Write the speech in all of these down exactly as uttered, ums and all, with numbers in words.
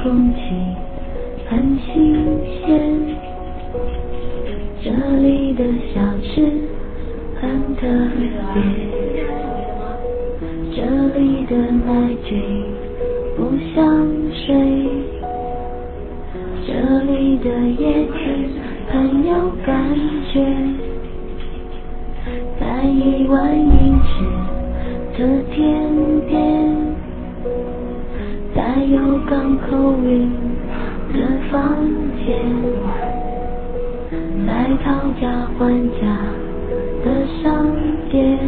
空气很新鲜，这里的小吃很特别，这里的奶嘴不像水，这里的叶子很有感觉，在一万英尺的天边，在有港口云的房间，在讨价还价的商店，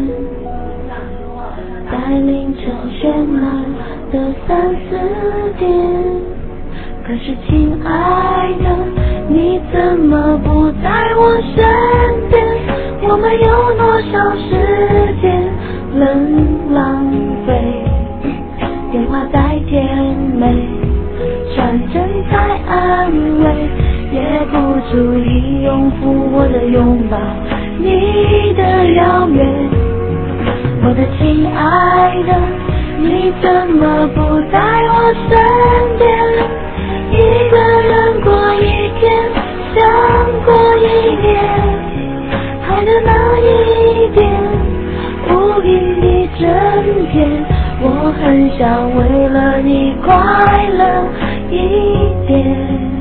在凌晨喧闹的三四点。可是亲爱的，你怎么不在我身边？我们有多少时间能浪费？电话再甜美，传真再安慰，也不足以拥护我的拥抱，你的遥远。我的亲爱的，你怎么不在我身边？一个人过一天，像过一年，海的那一边，乌云一整片，我很想为了你快乐一点。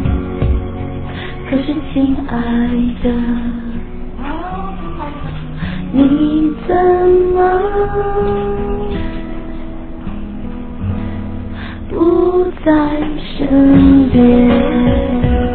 可是亲爱的，你怎么不在身边？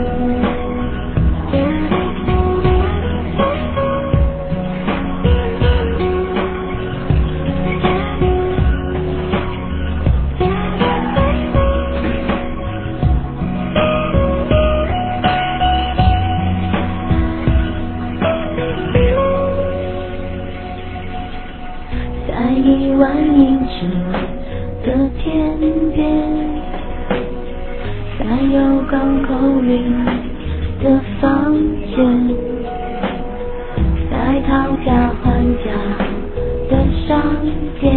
在一万英尺的天边，在有港口云的房间，在讨价还价的商店，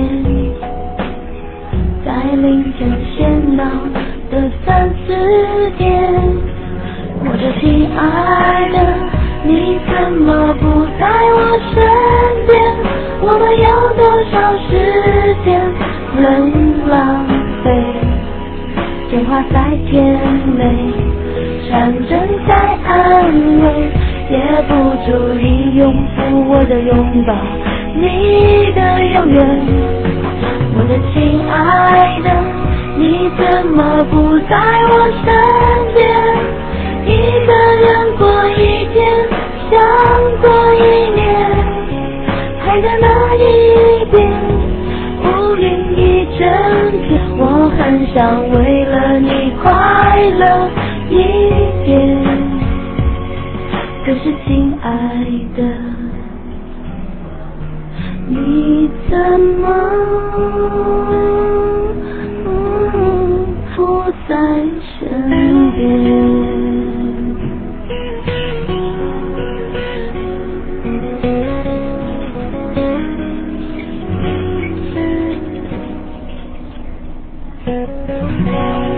在凌晨喧闹的三四点。我的亲爱的，你怎么不在我身边？我们有多少时间能浪费？电话再甜美，传真再安慰，也不足以拥护我的拥抱，你的永远。我的亲爱的，你怎么不在我身边？一个人过一天，像过一年，海的那一边，乌云一整片，我很想为了你快乐一点。可是亲爱的，你怎么、嗯、不在身边？Thank you.